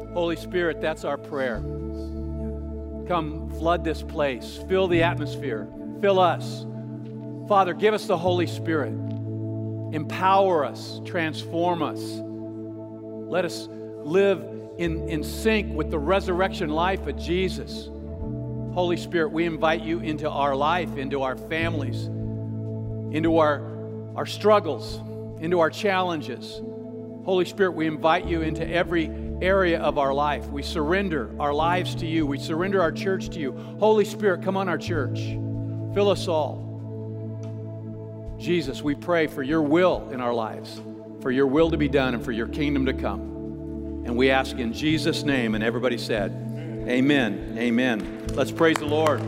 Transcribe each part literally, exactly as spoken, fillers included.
Holy Spirit, that's our prayer. Come flood this place. Fill the atmosphere. Fill us. Father, give us the Holy Spirit. Empower us. Transform us. Let us live in, in sync with the resurrection life of Jesus. Holy Spirit, we invite you into our life, into our families, into our, our struggles, into our challenges. Holy Spirit, we invite you into every area of our life. We surrender our lives to you. We surrender our church to you. Holy Spirit, come on our church. Fill us all. Jesus, we pray for your will in our lives, for your will to be done and for your kingdom to come. And we ask in Jesus' name, and everybody said, amen, amen. Let's praise the Lord.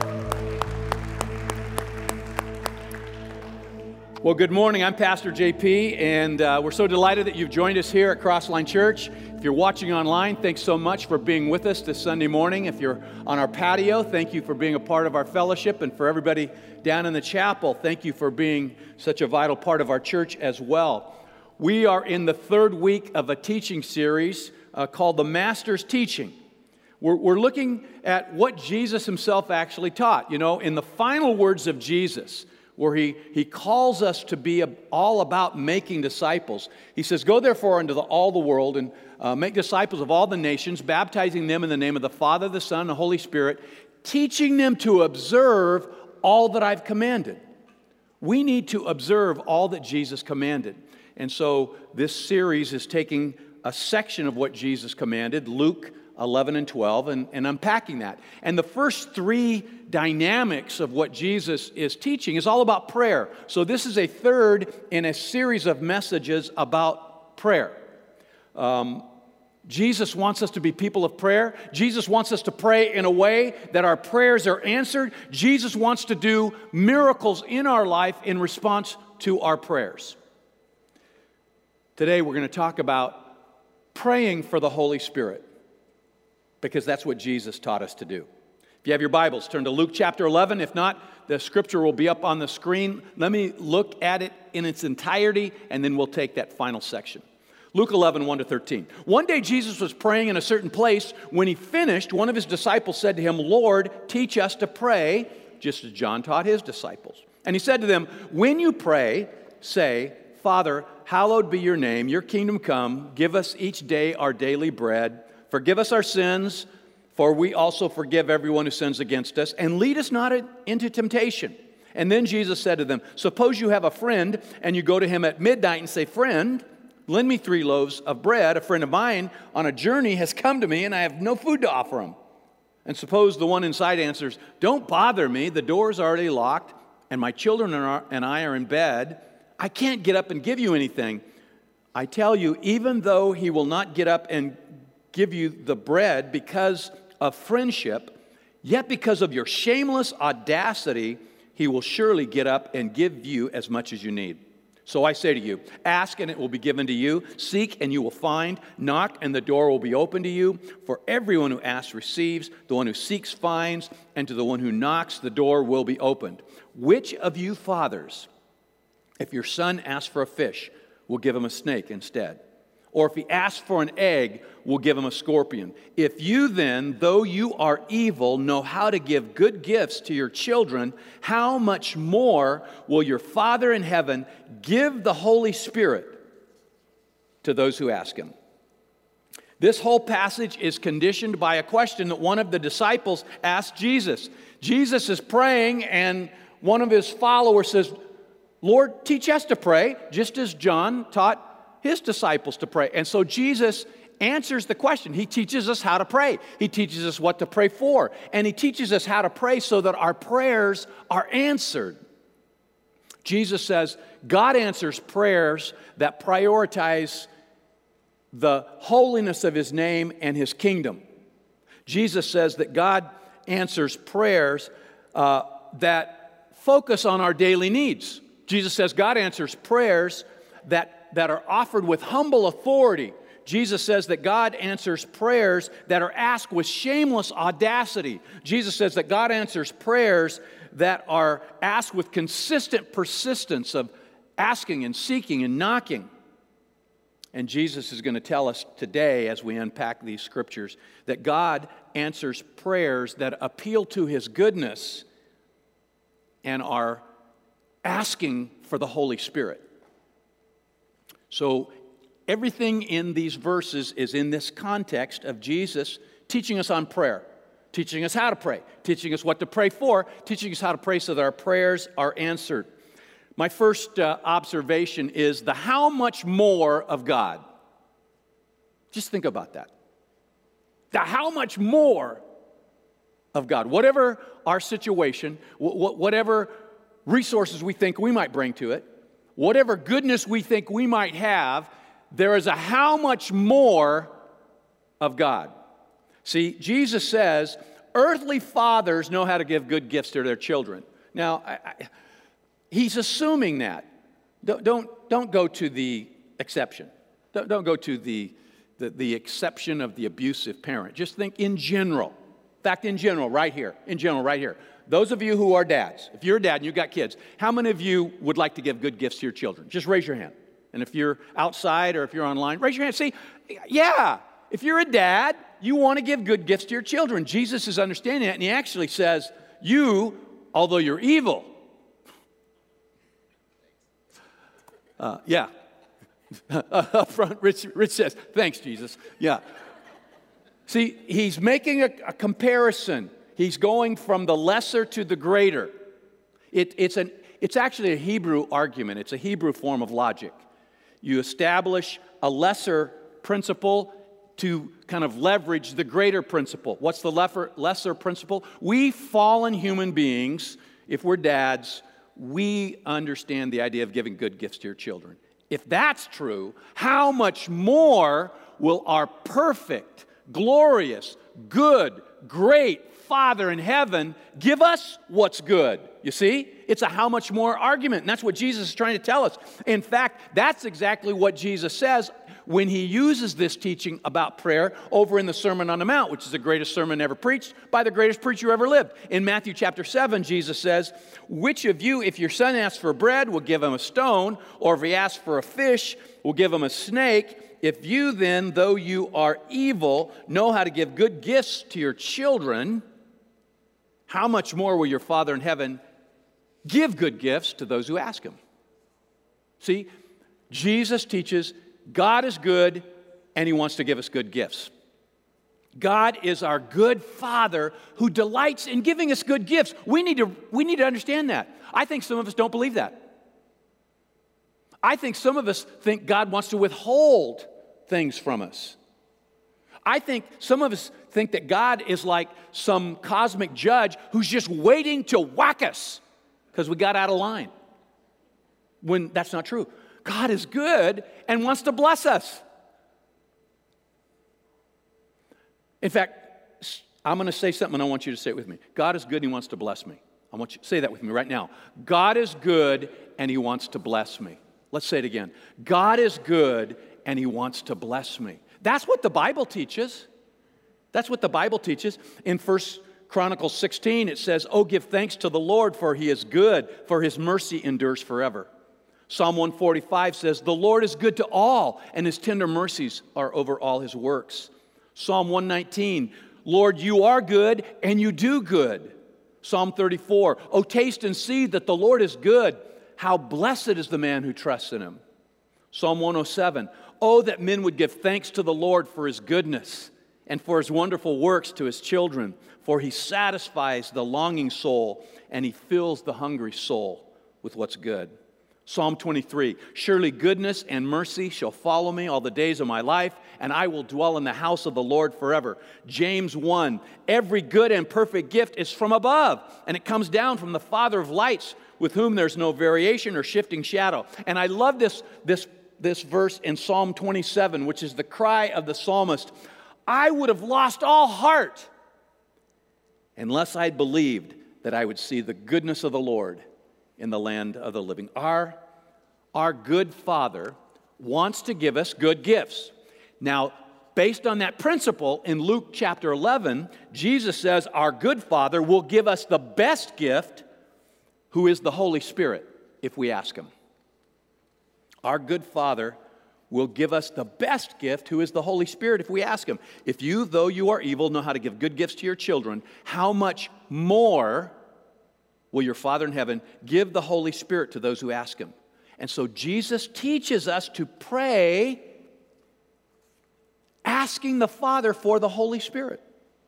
Well, good morning. I'm Pastor J P, and uh, we're so delighted that you've joined us here at Crossline Church. If you're watching online, thanks so much for being with us this Sunday morning. If you're on our patio, thank you for being a part of our fellowship. And for everybody down in the chapel, thank you for being such a vital part of our church as well. We are in the third week of a teaching series uh, called The Master's Teaching. We're, we're looking at what Jesus himself actually taught. You know, in the final words of Jesus, where he, he calls us to be a, all about making disciples. He says, go therefore into the, all the world and uh, make disciples of all the nations, baptizing them in the name of the Father, the Son, and the Holy Spirit, teaching them to observe all that I've commanded. We need to observe all that Jesus commanded. And so this series is taking a section of what Jesus commanded, Luke eleven and twelve, and, and unpacking that. And the first three dynamics of what Jesus is teaching is all about prayer. So this is a third in a series of messages about prayer. Um, Jesus wants us to be people of prayer. Jesus wants us to pray in a way that our prayers are answered. Jesus wants to do miracles in our life in response to our prayers. Today we're going to talk about praying for the Holy Spirit, because that's what Jesus taught us to do. If you have your Bibles, turn to Luke chapter eleven. If not, the scripture will be up on the screen. Let me look at it in its entirety, and then we'll take that final section. Luke eleven, one to thirteen. One day Jesus was praying in a certain place. When he finished, one of his disciples said to him, Lord, teach us to pray, just as John taught his disciples. And he said to them, when you pray, say, Father, hallowed be your name, your kingdom come, give us each day our daily bread. Forgive us our sins, for we also forgive everyone who sins against us. And lead us not into temptation. And then Jesus said to them, suppose you have a friend, and you go to him at midnight and say, friend, lend me three loaves of bread. A friend of mine on a journey has come to me, and I have no food to offer him. And suppose the one inside answers, don't bother me, the door is already locked, and my children are, and I are in bed. I can't get up and give you anything. I tell you, even though he will not get up and give you the bread because of friendship, yet because of your shameless audacity, he will surely get up and give you as much as you need. So I say to you, ask and it will be given to you, seek and you will find, knock and the door will be open to you. For everyone who asks receives, the one who seeks finds, and to the one who knocks the door will be opened. Which of you fathers, if your son asks for a fish, will give him a snake instead? Or if he asks for an egg, will give him a scorpion. If you then, though you are evil, know how to give good gifts to your children, how much more will your Father in heaven give the Holy Spirit to those who ask him? This whole passage is conditioned by a question that one of the disciples asked Jesus. Jesus is praying, and one of his followers says, Lord, teach us to pray, just as John taught his disciples to pray. And so Jesus answers the question. He teaches us how to pray. He teaches us what to pray for. And he teaches us how to pray so that our prayers are answered. Jesus says God answers prayers that prioritize the holiness of his name and his kingdom. Jesus says that God answers prayers uh, that focus on our daily needs. Jesus says God answers prayers that that are offered with humble authority. Jesus says that God answers prayers that are asked with shameless audacity. Jesus says that God answers prayers that are asked with consistent persistence of asking and seeking and knocking. And Jesus is going to tell us today, as we unpack these scriptures, that God answers prayers that appeal to His goodness and are asking for the Holy Spirit. So everything in these verses is in this context of Jesus teaching us on prayer, teaching us how to pray, teaching us what to pray for, teaching us how to pray so that our prayers are answered. My first uh, observation is the how much more of God. Just think about that. The how much more of God. Whatever our situation, wh- whatever resources we think we might bring to it, whatever goodness we think we might have, there is a how much more of God. See, Jesus says, earthly fathers know how to give good gifts to their children. Now, I, I, he's assuming that. Don't, don't, don't go to the exception. Don't, don't go to the, the, the exception of the abusive parent. Just think in general. In fact, in general, right here. In general, right here. Those of you who are dads, if you're a dad and you've got kids, how many of you would like to give good gifts to your children? Just raise your hand. And if you're outside or if you're online, raise your hand. See, yeah, if you're a dad, you want to give good gifts to your children. Jesus is understanding that, and He actually says, you, although you're evil, uh, yeah, up front, Rich, Rich says, thanks, Jesus, yeah. See, He's making a, a comparison. He's going from the lesser to the greater. It, it's, an, it's actually a Hebrew argument. It's a Hebrew form of logic. You establish a lesser principle to kind of leverage the greater principle. What's the lesser, lesser principle? We fallen human beings, if we're dads, we understand the idea of giving good gifts to your children. If that's true, how much more will our perfect, glorious, good, great Father in heaven give us what's good? You see? It's a how much more argument, and that's what Jesus is trying to tell us. In fact, that's exactly what Jesus says when He uses this teaching about prayer over in the Sermon on the Mount, which is the greatest sermon ever preached by the greatest preacher who ever lived. In Matthew chapter seven, Jesus says, which of you, if your son asks for bread, will give him a stone, or if he asks for a fish, will give him a snake? If you then, though you are evil, know how to give good gifts to your children, how much more will your Father in heaven give good gifts to those who ask Him? See, Jesus teaches God is good and He wants to give us good gifts. God is our good Father who delights in giving us good gifts. We need to, we need to understand that. I think some of us don't believe that. I think some of us think God wants to withhold things from us. I think some of us think that God is like some cosmic judge who's just waiting to whack us because we got out of line. When that's not true. God is good and wants to bless us. In fact, I'm going to say something and I want you to say it with me. God is good and He wants to bless me. I want you to say that with me right now. God is good and He wants to bless me. Let's say it again. God is good and He wants to bless me. That's what the Bible teaches. That's what the Bible teaches. In First Chronicles sixteen, it says, oh, give thanks to the Lord, for He is good, for His mercy endures forever. Psalm one forty-five says, the Lord is good to all, and His tender mercies are over all His works. Psalm one nineteen, Lord, you are good, and you do good. Psalm thirty-four, oh, taste and see that the Lord is good. How blessed is the man who trusts in Him. Psalm one oh seven, oh, that men would give thanks to the Lord for His goodness and for His wonderful works to His children, for He satisfies the longing soul and He fills the hungry soul with what's good. Psalm twenty-three, surely goodness and mercy shall follow me all the days of my life, and I will dwell in the house of the Lord forever. James one, every good and perfect gift is from above, and it comes down from the Father of lights, with whom there's no variation or shifting shadow. And I love this, this, this verse in Psalm twenty-seven, which is the cry of the psalmist. I would have lost all heart unless I'd believed that I would see the goodness of the Lord in the land of the living. Our, our good Father wants to give us good gifts. Now, based on that principle, in Luke chapter eleven, Jesus says our good Father will give us the best gift, who is the Holy Spirit, if we ask Him. Our good Father will give us the best gift, who is the Holy Spirit, if we ask Him. If you, though you are evil, know how to give good gifts to your children, how much more will your Father in heaven give the Holy Spirit to those who ask Him? And so Jesus teaches us to pray asking the Father for the Holy Spirit.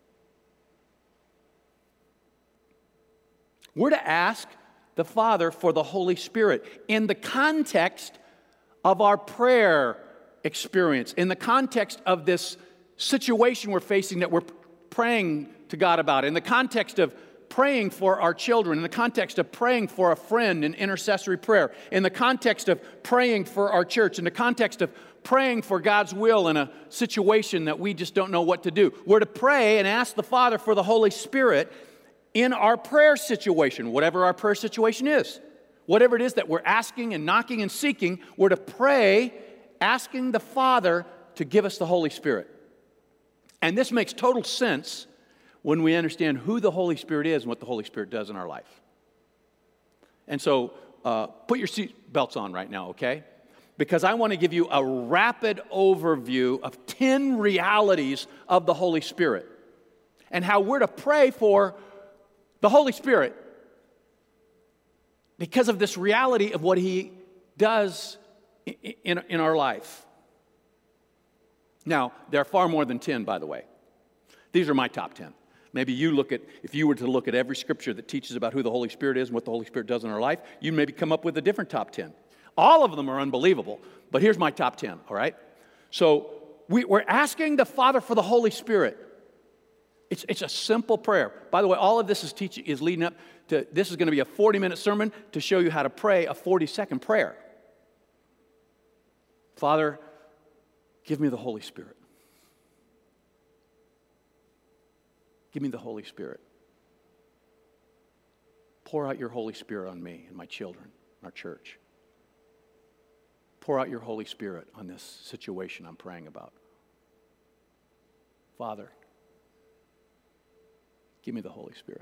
We're to ask the Father for the Holy Spirit in the context of our prayer experience, in the context of this situation we're facing that we're praying to God about, in the context of praying for our children, in the context of praying for a friend in intercessory prayer, in the context of praying for our church, in the context of praying for God's will in a situation that we just don't know what to do. We're to pray and ask the Father for the Holy Spirit in our prayer situation, whatever our prayer situation is. Whatever it is that we're asking and knocking and seeking, we're to pray asking the Father to give us the Holy Spirit. And this makes total sense when we understand who the Holy Spirit is and what the Holy Spirit does in our life. And so uh, put your seat belts on right now, okay? Because I want to give you a rapid overview of ten realities of the Holy Spirit and how we're to pray for the Holy Spirit because of this reality of what He does in, in our life. Now, there are far more than ten, by the way. These are my top ten. Maybe you look at, if you were to look at every scripture that teaches about who the Holy Spirit is and what the Holy Spirit does in our life, you maybe come up with a different top ten. All of them are unbelievable, but here's my top ten, all right? So we, we're asking the Father for the Holy Spirit. It's, it's a simple prayer. By the way, all of this is teaching is leading up to, this is going to be a forty-minute sermon to show you how to pray a forty-second prayer. Father, give me the Holy Spirit. Give me the Holy Spirit. Pour out your Holy Spirit on me and my children, our church. Pour out your Holy Spirit on this situation I'm praying about. Father, give me the Holy Spirit.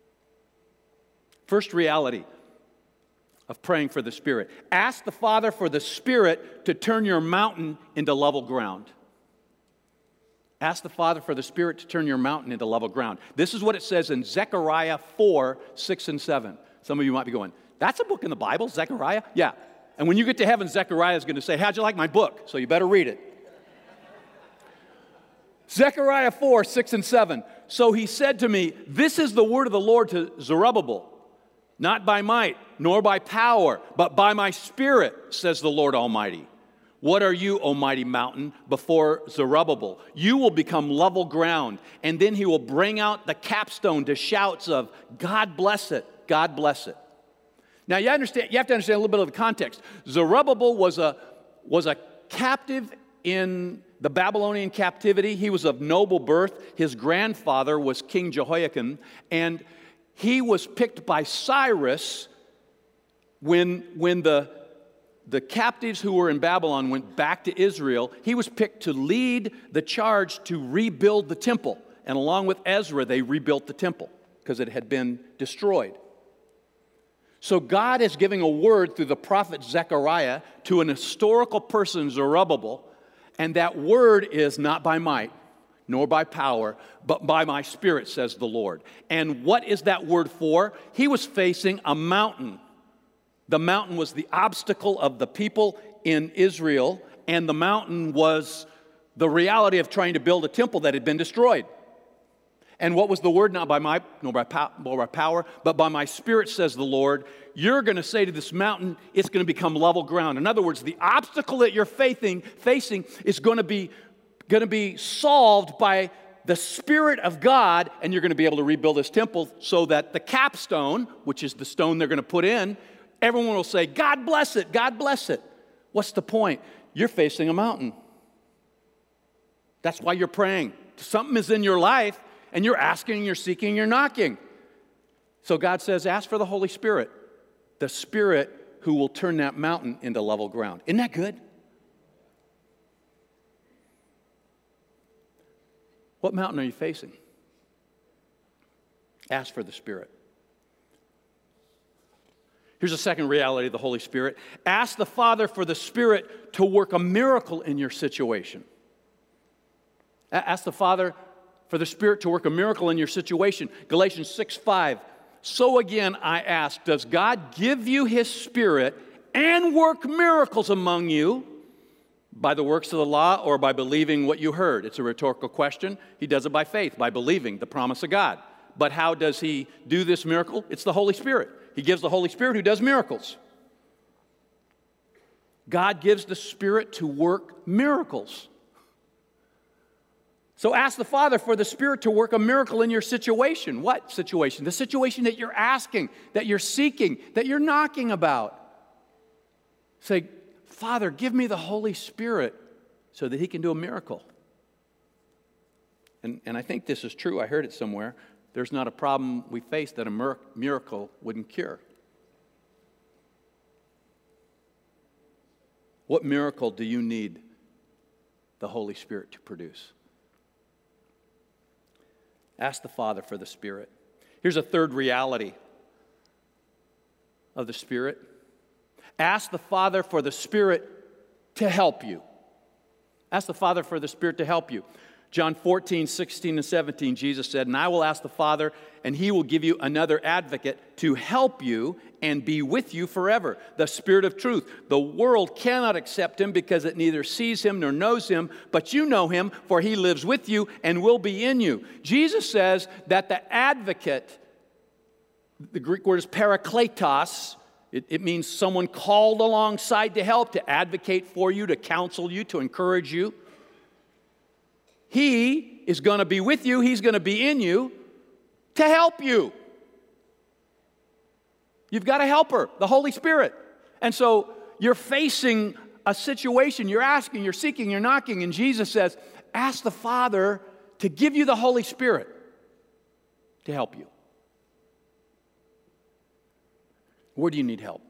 First reality of praying for the Spirit. Ask the Father for the Spirit to turn your mountain into level ground. Ask the Father for the Spirit to turn your mountain into level ground. This is what it says in Zechariah four, six, and seven. Some of you might be going, that's a book in the Bible, Zechariah? Yeah. And when you get to heaven, Zechariah is going to say, how'd you like my book? So you better read it. Zechariah four, six, and seven. So he said to me, this is the word of the Lord to Zerubbabel. Not by might, nor by power, but by my Spirit, says the Lord Almighty. What are you, O mighty mountain, before Zerubbabel? You will become level ground, and then he will bring out the capstone to shouts of, God bless it, God bless it. Now, you understand, you have to understand a little bit of the context. Zerubbabel was a, was a captive in the Babylonian captivity. He was of noble birth. His grandfather was King Jehoiakim, and he was picked by Cyrus when, when the, the captives who were in Babylon went back to Israel. He was picked to lead the charge to rebuild the temple. And along with Ezra, they rebuilt the temple because it had been destroyed. So God is giving a word through the prophet Zechariah to an historical person, Zerubbabel, and that word is not by might, nor by power, but by my Spirit, says the Lord. And what is that word for? He was facing a mountain. The mountain was the obstacle of the people in Israel, and the mountain was the reality of trying to build a temple that had been destroyed. And what was the word? Not by might, nor by, pow- nor by power, but by my Spirit, says the Lord. You're going to say to this mountain, it's going to become level ground. In other words, the obstacle that you're facing, facing is going to be, going to be solved by the Spirit of God, and you're going to be able to rebuild this temple so that the capstone, which is the stone they're going to put in, everyone will say, God bless it, God bless it. What's the point? You're facing a mountain. That's why you're praying. Something is in your life, and you're asking, you're seeking, you're knocking. So God says, ask for the Holy Spirit, the Spirit who will turn that mountain into level ground. Isn't that good? What mountain are you facing? Ask for the Spirit. Here's a second reality of the Holy Spirit. Ask the Father for the Spirit to work a miracle in your situation. Ask the Father for the Spirit to work a miracle in your situation. Galatians six five. So again, I ask, does God give you His Spirit and work miracles among you by the works of the law or by believing what you heard? It's a rhetorical question. He does it by faith, by believing the promise of God. But how does He do this miracle? It's the Holy Spirit. He gives the Holy Spirit who does miracles. God gives the Spirit to work miracles. So ask the Father for the Spirit to work a miracle in your situation. What situation? The situation that you're asking, that you're seeking, that you're knocking about. Say, Father, give me the Holy Spirit so that He can do a miracle. And, and I think this is true. I heard it somewhere. There's not a problem we face that a miracle wouldn't cure. What miracle do you need the Holy Spirit to produce? Ask the Father for the Spirit. Here's a third reality of the Spirit. Ask the Father for the Spirit to help you. Ask the Father for the Spirit to help you. John fourteen, sixteen, and seventeen, Jesus said, and I will ask the Father, and He will give you another advocate to help you and be with you forever, the Spirit of truth. The world cannot accept Him because it neither sees Him nor knows Him, but you know Him, for He lives with you and will be in you. Jesus says that the advocate, the Greek word is parakletos, it, it means someone called alongside to help, to advocate for you, to counsel you, to encourage you. He is going to be with you. He's going to be in you to help you. You've got a helper, the Holy Spirit. And so you're facing a situation. You're asking, you're seeking, you're knocking. And Jesus says, ask the Father to give you the Holy Spirit to help you. Where do you need help?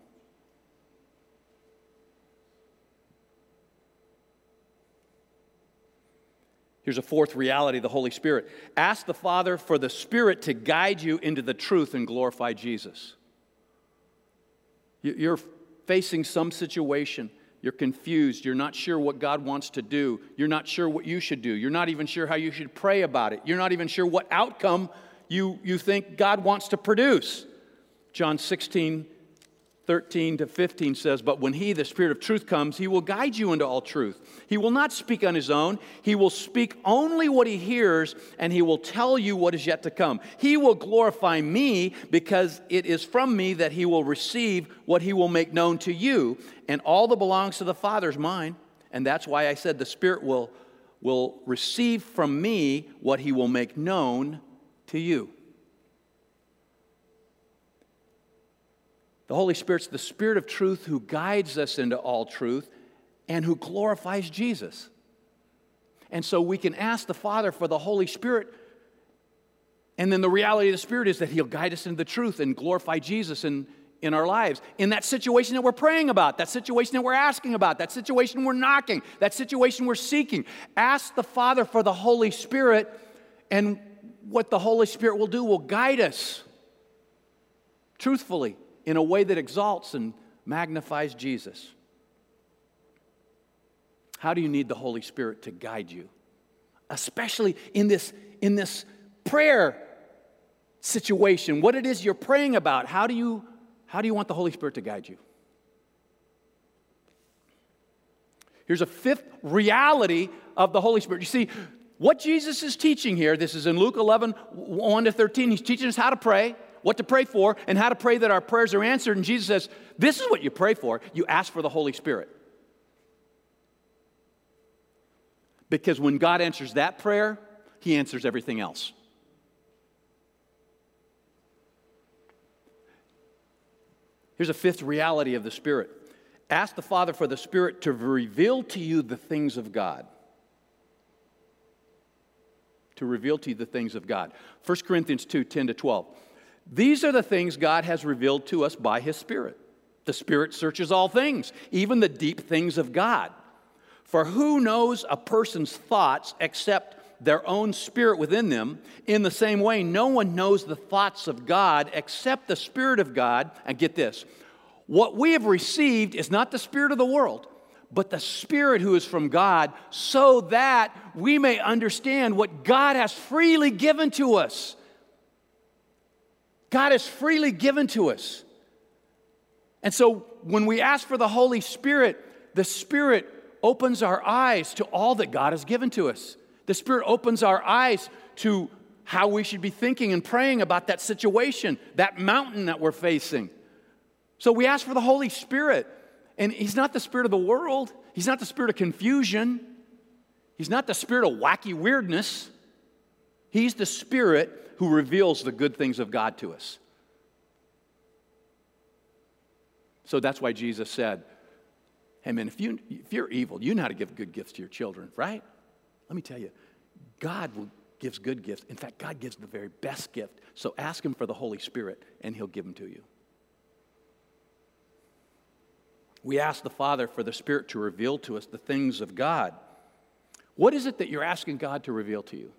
Here's a fourth reality of the Holy Spirit. Ask the Father for the Spirit to guide you into the truth and glorify Jesus. You're facing some situation. You're confused. You're not sure what God wants to do. You're not sure what you should do. You're not even sure how you should pray about it. You're not even sure what outcome you, you think God wants to produce. John sixteen, thirteen to fifteen says, but when He, the Spirit of truth, comes, He will guide you into all truth. He will not speak on His own. He will speak only what He hears, and He will tell you what is yet to come. He will glorify Me, because it is from Me that He will receive what He will make known to you. And all that belongs to the Father is mine. And that's why I said the Spirit will, will receive from Me what He will make known to you. The Holy Spirit's the Spirit of truth who guides us into all truth and who glorifies Jesus. And so we can ask the Father for the Holy Spirit, and then the reality of the Spirit is that He'll guide us into the truth and glorify Jesus in, in our lives. In that situation that we're praying about, that situation that we're asking about, that situation we're knocking, that situation we're seeking. Ask the Father for the Holy Spirit, and what the Holy Spirit will do will guide us truthfully, in a way that exalts and magnifies Jesus. How do you need the Holy Spirit to guide you? Especially in this, in this prayer situation, what it is you're praying about. How do you, how do you want the Holy Spirit to guide you? Here's a fifth reality of the Holy Spirit. You see, what Jesus is teaching here, this is in Luke eleven, one to thirteen, He's teaching us how to pray, what to pray for, and how to pray that our prayers are answered. And Jesus says, this is what you pray for. You ask for the Holy Spirit. Because when God answers that prayer, He answers everything else. Here's a fifth reality of the Spirit. Ask the Father for the Spirit to reveal to you the things of God. To reveal to you the things of God. First Corinthians two, ten to twelve. These are the things God has revealed to us by His Spirit. The Spirit searches all things, even the deep things of God. For who knows a person's thoughts except their own spirit within them? In the same way, no one knows the thoughts of God except the Spirit of God. And get this, What we have received is not the spirit of the world, but the Spirit who is from God, so that we may understand what God has freely given to us. God has freely given to us. And so when we ask for the Holy Spirit, the Spirit opens our eyes to all that God has given to us. The Spirit opens our eyes to how we should be thinking and praying about that situation, that mountain that we're facing. So we ask for the Holy Spirit. And He's not the spirit of the world. He's not the spirit of confusion. He's not the spirit of wacky weirdness. He's the Spirit who reveals the good things of God to us. So that's why Jesus said, hey man, if, you, if you're evil, you know how to give good gifts to your children, right? Let me tell you, God will, gives good gifts. In fact, God gives the very best gift. So ask Him for the Holy Spirit, and He'll give them to you. We ask the Father for the Spirit to reveal to us the things of God. What is it that you're asking God to reveal to you?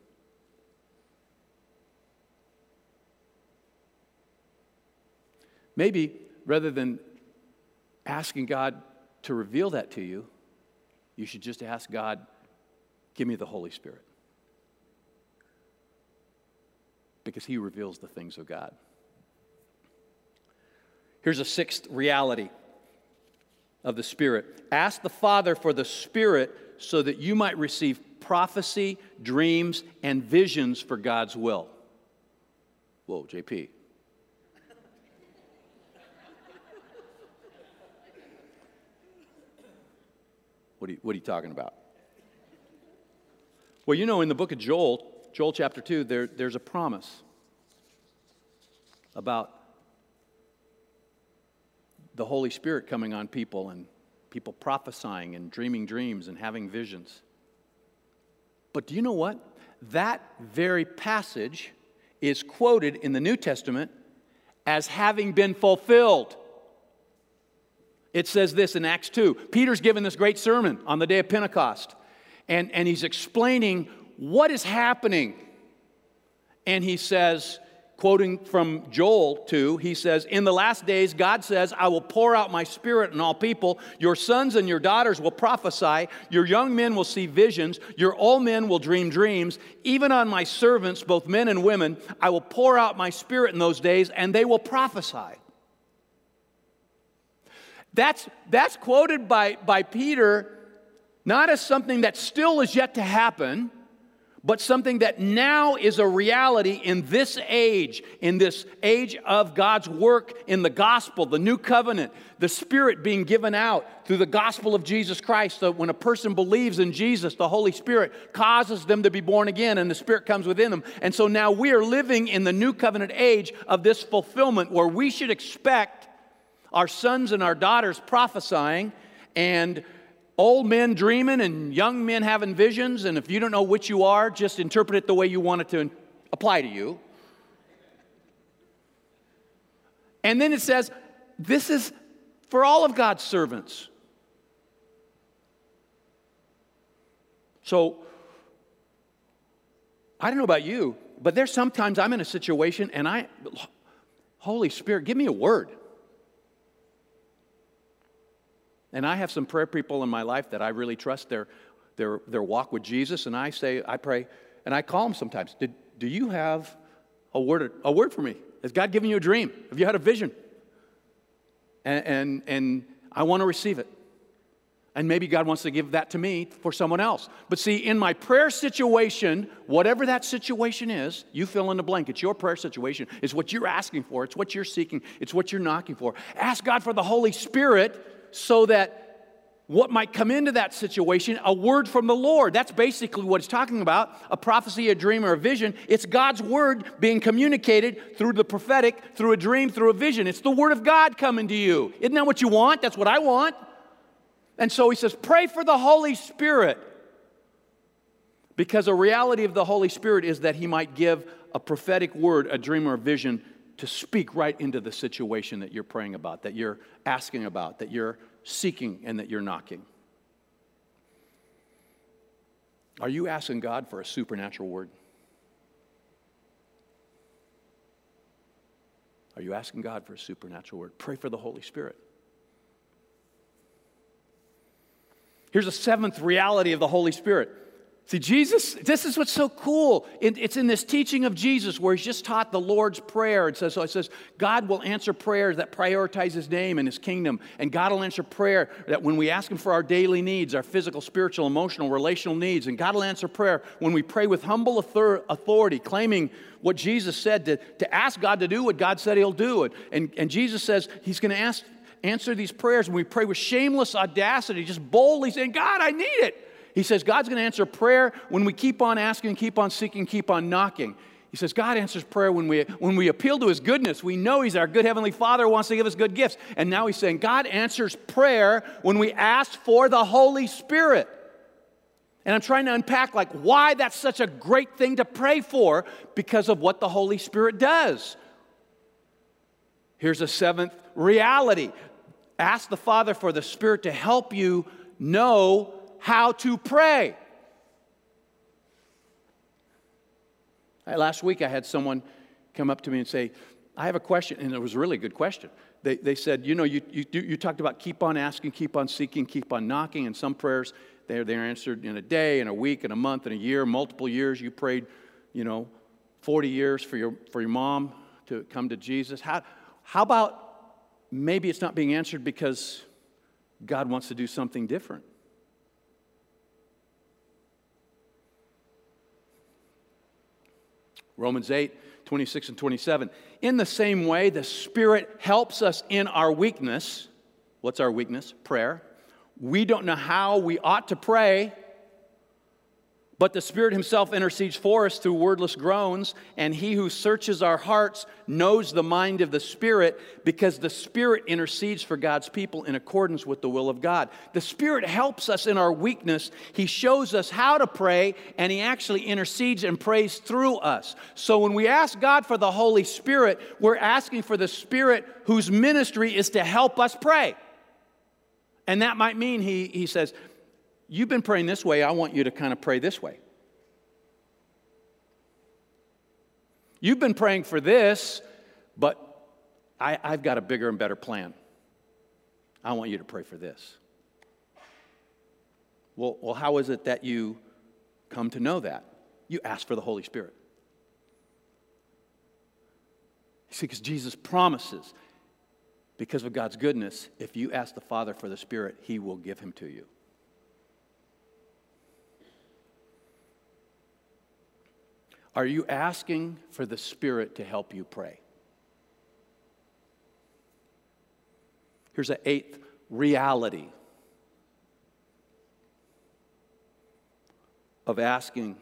Maybe rather than asking God to reveal that to you, you should just ask God, give me the Holy Spirit. Because He reveals the things of God. Here's a sixth reality of the Spirit. Ask the Father for the Spirit so that you might receive prophecy, dreams, and visions for God's will. Whoa, J P. What are you, what are you talking about? Well, you know, in the book of Joel, Joel chapter two, there, there's a promise about the Holy Spirit coming on people and people prophesying and dreaming dreams and having visions. But do you know what? That very passage is quoted in the New Testament as having been fulfilled. It says this in Acts two. Peter's given this great sermon on the day of Pentecost. And, and he's explaining what is happening. And he says, quoting from Joel two, he says, in the last days, God says, I will pour out my Spirit on all people. Your sons and your daughters will prophesy. Your young men will see visions. Your old men will dream dreams. Even on my servants, both men and women, I will pour out my Spirit in those days, and they will prophesy. That's, that's quoted by, by Peter not as something that still is yet to happen, but something that now is a reality in this age, in this age of God's work in the gospel, the new covenant, the Spirit being given out through the gospel of Jesus Christ. So when a person believes in Jesus, the Holy Spirit causes them to be born again, and the Spirit comes within them. And so now we are living in the new covenant age of this fulfillment where we should expect our sons and our daughters prophesying and old men dreaming and young men having visions, and if you don't know which you are, just interpret it the way you want it to apply to you. And then it says, this is for all of God's servants. So, I don't know about you, but there's sometimes I'm in a situation and I, Holy Spirit, give me a word. And I have some prayer people in my life that I really trust their, their, their walk with Jesus. And I say, I pray, and I call them sometimes. Did, do you have a word, a word for me? Has God given you a dream? Have you had a vision? And, and, and I want to receive it. And maybe God wants to give that to me for someone else. But see, in my prayer situation, whatever that situation is, you fill in the blank. It's your prayer situation. It's what you're asking for. It's what you're seeking. It's what you're knocking for. Ask God for the Holy Spirit so that what might come into that situation, a word from the Lord. That's basically what it's talking about, a prophecy, a dream, or a vision. It's God's word being communicated through the prophetic, through a dream, through a vision. It's the word of God coming to you. Isn't that what you want? That's what I want. And so he says, pray for the Holy Spirit. Because a reality of the Holy Spirit is that he might give a prophetic word, a dream, or a vision to speak right into the situation that you're praying about, that you're asking about, that you're seeking, and that you're knocking. Are you asking God for a supernatural word? Are you asking God for a supernatural word? Pray for the Holy Spirit. Here's a seventh reality of the Holy Spirit. See, Jesus, this is what's so cool. It, it's in this teaching of Jesus where he's just taught the Lord's Prayer. It says, so it says, God will answer prayers that prioritize his name and his kingdom. And God will answer prayer that when we ask him for our daily needs, our physical, spiritual, emotional, relational needs. And God will answer prayer when we pray with humble authority, claiming what Jesus said, to, to ask God to do what God said he'll do. And, and, and Jesus says he's going to ask, answer these prayers when we pray with shameless audacity, just boldly saying, God, I need it. He says God's going to answer prayer when we keep on asking, keep on seeking, keep on knocking. He says God answers prayer when we, when we appeal to his goodness. We know he's our good heavenly Father who wants to give us good gifts. And now he's saying God answers prayer when we ask for the Holy Spirit. And I'm trying to unpack like why that's such a great thing to pray for, because of what the Holy Spirit does. Here's a seventh reality. Ask the Father for the Spirit to help you know how to pray. Last week I had someone come up to me and say, I have a question, and it was a really good question. They, they said, you know, you, you, you talked about keep on asking, keep on seeking, keep on knocking, and some prayers, they're, they're answered in a day, in a week, in a month, in a year, multiple years. You prayed, you know, forty years for your, for your mom to come to Jesus. How, how about maybe it's not being answered because God wants to do something different? Romans eight, twenty-six and twenty-seven. In the same way, the Spirit helps us in our weakness. What's our weakness? Prayer. We don't know how we ought to pray, but the Spirit himself intercedes for us through wordless groans, and he who searches our hearts knows the mind of the Spirit, because the Spirit intercedes for God's people in accordance with the will of God. The Spirit helps us in our weakness. He shows us how to pray, and he actually intercedes and prays through us. So when we ask God for the Holy Spirit, we're asking for the Spirit whose ministry is to help us pray. And that might mean, he, he says, you've been praying this way, I want you to kind of pray this way. You've been praying for this, but I, I've got a bigger and better plan. I want you to pray for this. Well, well, how is it that you come to know that? You ask for the Holy Spirit. See, because Jesus promises, because of God's goodness, if you ask the Father for the Spirit, he will give him to you. Are you asking for the Spirit to help you pray? Here's an eighth reality of asking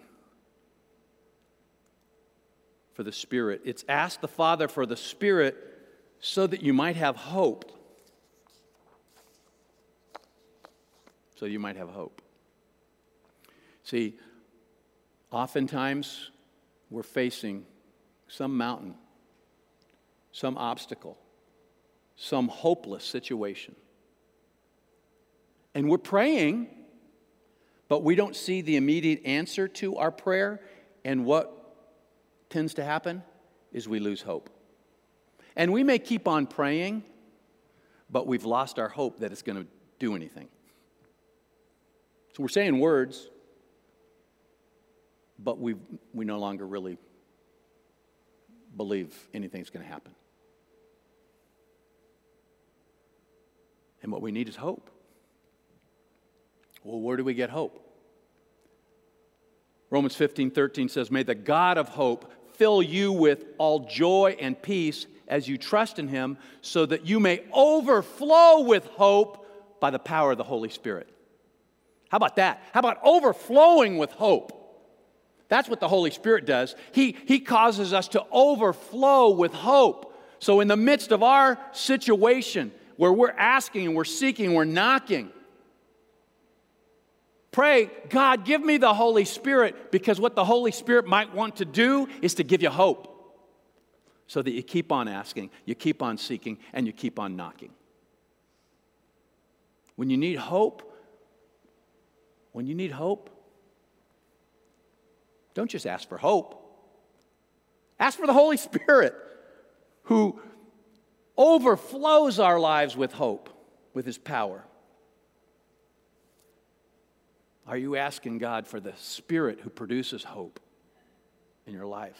for the Spirit. It's ask the Father for the Spirit so that you might have hope. So you might have hope. See, oftentimes we're facing some mountain, some obstacle, some hopeless situation. And we're praying, but we don't see the immediate answer to our prayer. And what tends to happen is we lose hope. And we may keep on praying, but we've lost our hope that it's going to do anything. So we're saying words, but we we no longer really believe anything's going to happen. And what we need is hope. Well, where do we get hope? Romans fifteen thirteen says, may the God of hope fill you with all joy and peace as you trust in him, so that you may overflow with hope by the power of the Holy Spirit. How about that? How about overflowing with hope? That's what the Holy Spirit does. He, he causes us to overflow with hope. So in the midst of our situation where we're asking and we're seeking and we're knocking, pray, God, give me the Holy Spirit, because what the Holy Spirit might want to do is to give you hope so that you keep on asking, you keep on seeking, and you keep on knocking. When you need hope, when you need hope, don't just ask for hope. Ask for the Holy Spirit, who overflows our lives with hope, with his power. Are you asking God for the Spirit who produces hope in your life?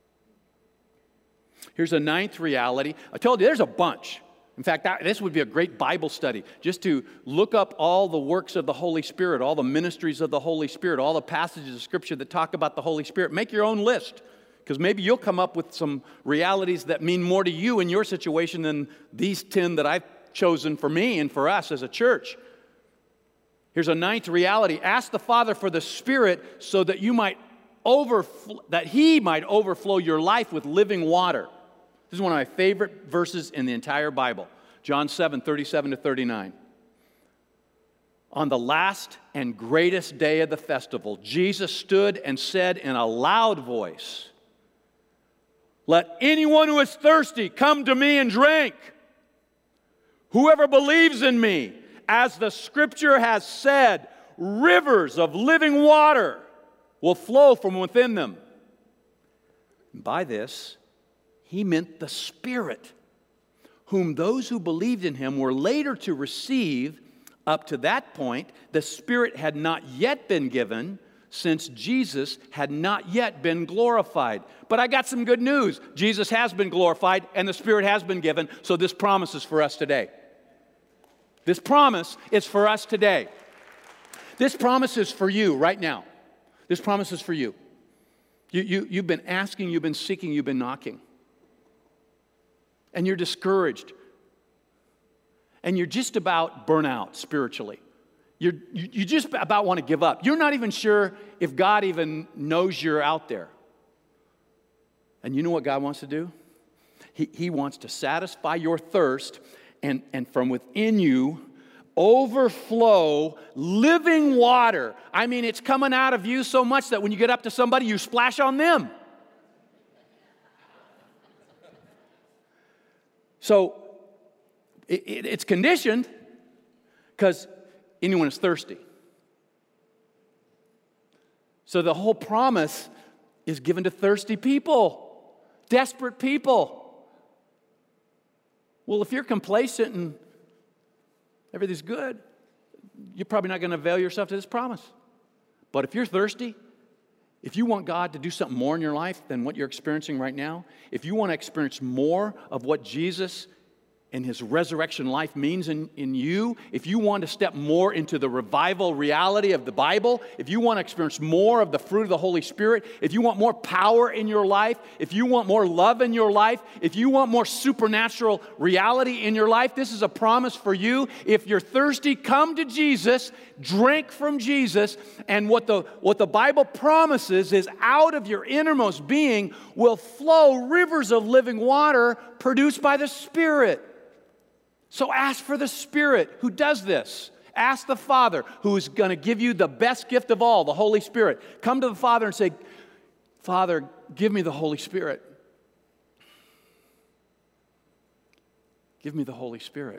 Here's a ninth reality. I told you there's a bunch. In fact, that, this would be a great Bible study, just to look up all the works of the Holy Spirit, all the ministries of the Holy Spirit, all the passages of Scripture that talk about the Holy Spirit. Make your own list, because maybe you'll come up with some realities that mean more to you in your situation than these ten that I've chosen for me and for us as a church. Here's a ninth reality. Ask the Father for the Spirit so that you might overflow, that He might overflow your life with living water. This is one of my favorite verses in the entire Bible. John seven, thirty-seven to thirty-nine. On the last and greatest day of the festival, Jesus stood and said in a loud voice, "Let anyone who is thirsty come to me and drink. Whoever believes in me, as the Scripture has said, rivers of living water will flow from within them." And by this, he meant the Spirit, whom those who believed in him were later to receive. Up to that point, the Spirit had not yet been given, since Jesus had not yet been glorified. But I got some good news. Jesus has been glorified, and the Spirit has been given, so this promise is for us today. This promise is for us today. This promise is for you right now. This promise is for you. You, you. You've been asking, you've been seeking, you've been knocking. And you're discouraged. And you're just about burnout spiritually. You're, you, you just about want to give up. You're not even sure if God even knows you're out there. And you know what God wants to do? He, he wants to satisfy your thirst, and, and from within you overflow living water. I mean, it's coming out of you so much that when you get up to somebody, you splash on them. So it, it, it's conditioned because anyone is thirsty. So the whole promise is given to thirsty people, desperate people. Well, if you're complacent and everything's good, you're probably not going to avail yourself to this promise. But if you're thirsty, if you want God to do something more in your life than what you're experiencing right now, if you want to experience more of what Jesus and His resurrection life means in, in you, if you want to step more into the revival reality of the Bible, if you want to experience more of the fruit of the Holy Spirit, if you want more power in your life, if you want more love in your life, if you want more supernatural reality in your life, this is a promise for you. If you're thirsty, come to Jesus, drink from Jesus, and what the, what the Bible promises is out of your innermost being will flow rivers of living water produced by the Spirit. So ask for the Spirit who does this. Ask the Father who is going to give you the best gift of all, the Holy Spirit. Come to the Father and say, "Father, give me the Holy Spirit. Give me the Holy Spirit.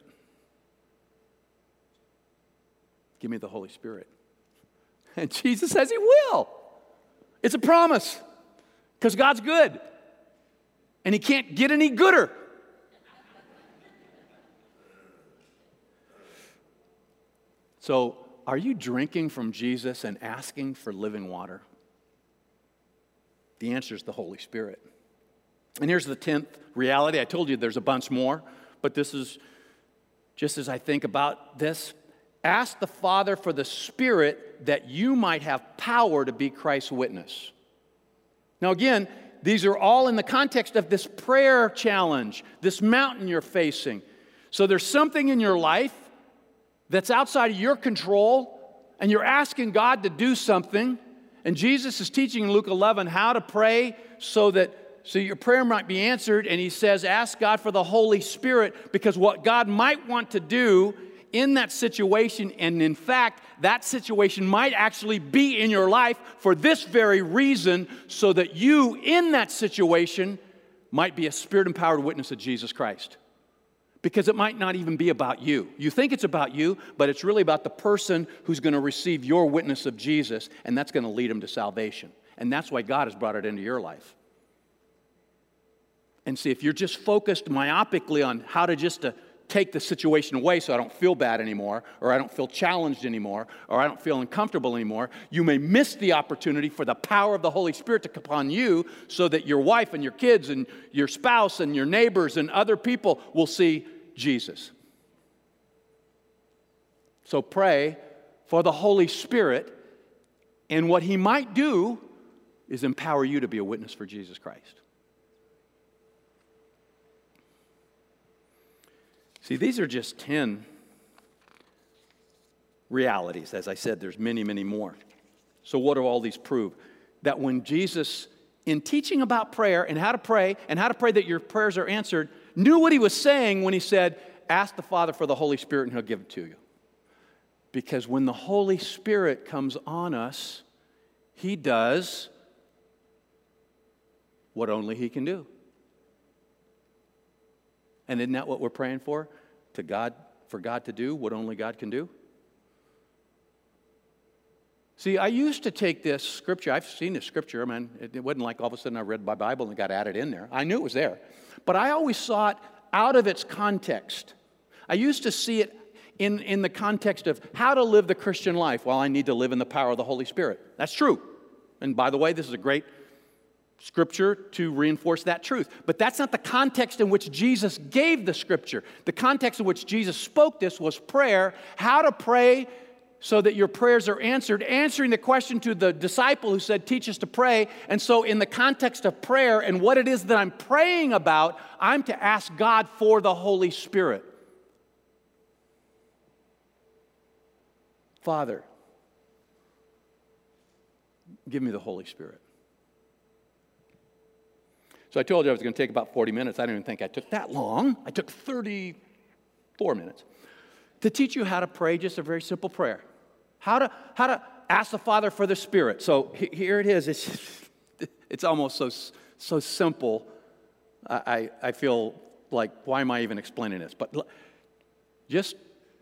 Give me the Holy Spirit." And Jesus says He will. It's a promise because God's good. And He can't get any gooder. So, are you drinking from Jesus and asking for living water? The answer is the Holy Spirit. And here's the tenth reality. I told you there's a bunch more, but this is just as I think about this. Ask the Father for the Spirit that you might have power to be Christ's witness. Now again, these are all in the context of this prayer challenge, this mountain you're facing. So there's something in your life that's outside of your control, and you're asking God to do something, and Jesus is teaching in Luke eleven how to pray so that so your prayer might be answered, and He says, ask God for the Holy Spirit, because what God might want to do in that situation, and in fact, that situation might actually be in your life for this very reason, so that you, in that situation, might be a Spirit-empowered witness of Jesus Christ. Because it might not even be about you. You think it's about you, but it's really about the person who's going to receive your witness of Jesus, and that's going to lead them to salvation. And that's why God has brought it into your life. And see, if you're just focused myopically on how to just to take the situation away so I don't feel bad anymore, or I don't feel challenged anymore, or I don't feel uncomfortable anymore. You may miss the opportunity for the power of the Holy Spirit to come upon you so that your wife and your kids and your spouse and your neighbors and other people will see Jesus. So pray for the Holy Spirit, and what He might do is empower you to be a witness for Jesus Christ. See, these are just ten realities. As I said, there's many, many more. So what do all these prove? That when Jesus, in teaching about prayer and how to pray, and how to pray that your prayers are answered, knew what He was saying when He said, ask the Father for the Holy Spirit and He'll give it to you. Because when the Holy Spirit comes on us, He does what only He can do. And isn't that what we're praying for? To God, for God to do what only God can do? See, I used to take this scripture. I've seen this scripture. I mean, it wasn't like all of a sudden I read my Bible and it got added in there. I knew it was there. But I always saw it out of its context. I used to see it in, in the context of how to live the Christian life. Well, I need to live in the power of the Holy Spirit. That's true. And by the way, this is a great Scripture to reinforce that truth. But that's not the context in which Jesus gave the Scripture. The context in which Jesus spoke this was prayer, how to pray so that your prayers are answered, answering the question to the disciple who said, teach us to pray. And so in the context of prayer and what it is that I'm praying about, I'm to ask God for the Holy Spirit. Father, give me the Holy Spirit. So I told you I was going to take about forty minutes. I didn't even think I took that long. I took thirty-four minutes to teach you how to pray just a very simple prayer. How to, how to ask the Father for the Spirit. So here it is. It's, it's almost so, so simple. I, I feel like, why am I even explaining this? But just,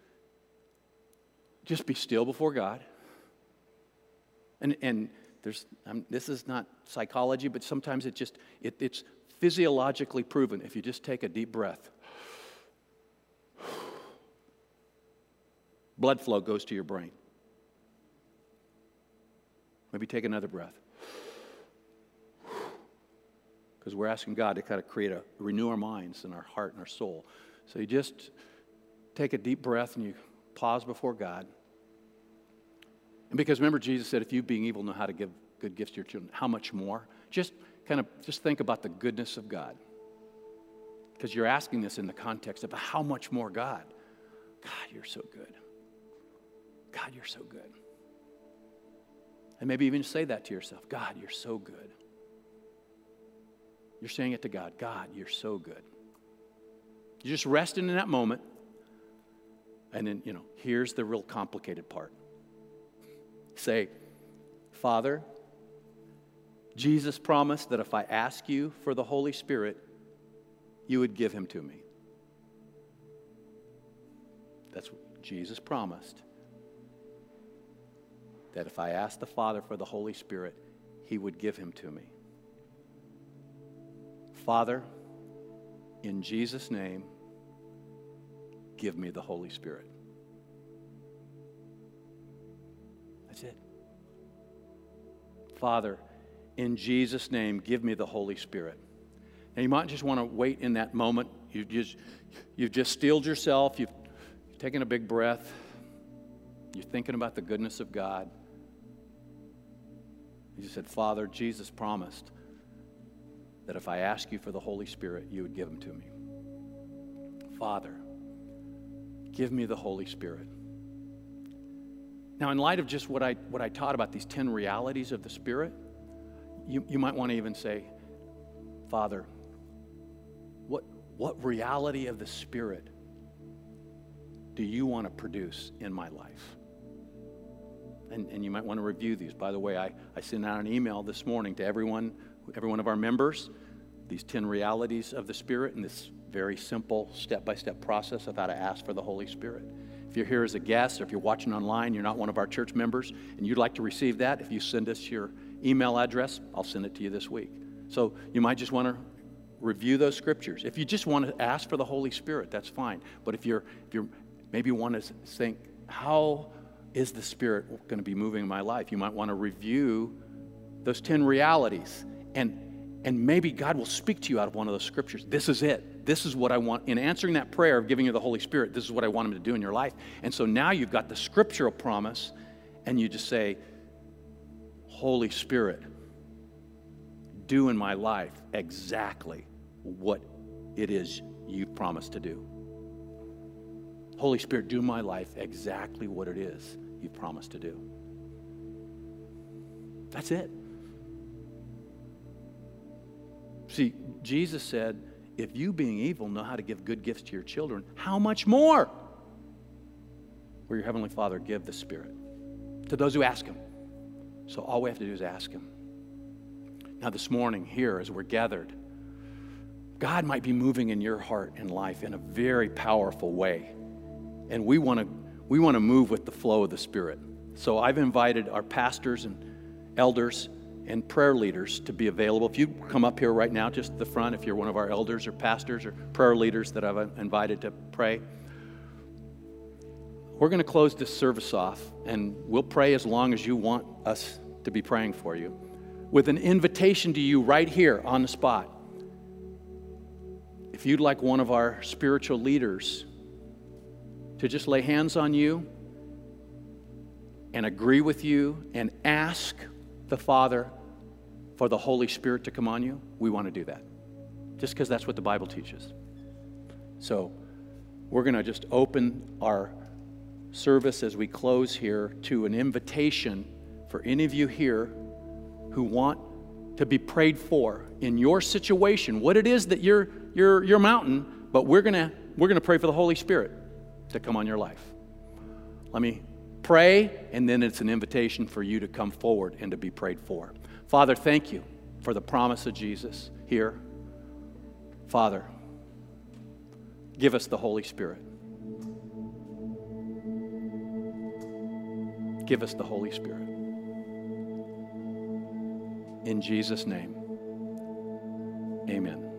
just be still before God. And, and there's, um, this is not psychology, but sometimes it just, it, it's physiologically proven. If you just take a deep breath, blood flow goes to your brain. Maybe take another breath. Because we're asking God to kind of create a, renew our minds and our heart and our soul. So you just take a deep breath and you pause before God. And because remember, Jesus said, if you being evil know how to give good gifts to your children, how much more? Just kind of just think about the goodness of God. Because you're asking this in the context of how much more God. God, you're so good. God, you're so good. And maybe even say that to yourself. God, you're so good. You're saying it to God. God, you're so good. You're just resting in that moment. And then, you know, here's the real complicated part. Say, Father, Jesus promised that if I ask you for the Holy Spirit, you would give him to me. That's what Jesus promised. That if I asked the Father for the Holy Spirit, he would give him to me. Father, in Jesus' name, give me the Holy Spirit. That's it. Father, in Jesus' name, give me the Holy Spirit. Now, you might just want to wait in that moment. You've just, you've just stilled yourself. You've taken a big breath. You're thinking about the goodness of God. You said, Father, Jesus promised that if I ask you for the Holy Spirit, you would give him to me. Father, give me the Holy Spirit. Now, in light of just what I, what I taught about these ten realities of the Spirit, you, you might want to even say, Father, what, what reality of the Spirit do you want to produce in my life? And, and you might want to review these. By the way, I, I sent out an email this morning to everyone, every one of our members, these ten realities of the Spirit and this very simple step-by-step process of how to ask for the Holy Spirit. If you're here as a guest or if you're watching online, you're not one of our church members, and you'd like to receive that, if you send us your email address, I'll send it to you this week. So you might just want to review those scriptures. If you just want to ask for the Holy Spirit, that's fine. But if you're, if you're maybe you want to think, how is the Spirit going to be moving in my life? You might want to review those ten realities. And, and maybe God will speak to you out of one of those scriptures. This is it. This is what I want. In answering that prayer of giving you the Holy Spirit, this is what I want Him to do in your life. And so now you've got the scriptural promise, and you just say, Holy Spirit, do in my life exactly what it is you've promised to do. Holy Spirit, do in my life exactly what it is you've promised to do. That's it. See, Jesus said, if you being evil know how to give good gifts to your children, how much more will your Heavenly Father give the Spirit to those who ask Him? So all we have to do is ask Him. Now this morning here as we're gathered, God might be moving in your heart and life in a very powerful way. And we want to we want to move with the flow of the Spirit. So I've invited our pastors and elders and prayer leaders to be available. If you come up here right now, just at the front, if you're one of our elders or pastors or prayer leaders that I've invited to pray. We're going to close this service off, and we'll pray as long as you want us to be praying for you, with an invitation to you right here on the spot. If you'd like one of our spiritual leaders to just lay hands on you and agree with you and ask the Father for the Holy Spirit to come on you, we want to do that. Just because that's what the Bible teaches. So we're going to just open our service as we close here to an invitation for any of you here who want to be prayed for in your situation, what it is that you're you're your mountain, but we're gonna we're gonna pray for the Holy Spirit to come on your life. Let me pray, and then it's an invitation for you to come forward and to be prayed for. Father, thank you for the promise of Jesus here. Father, give us the Holy Spirit. Give us the Holy Spirit. In Jesus' name, amen.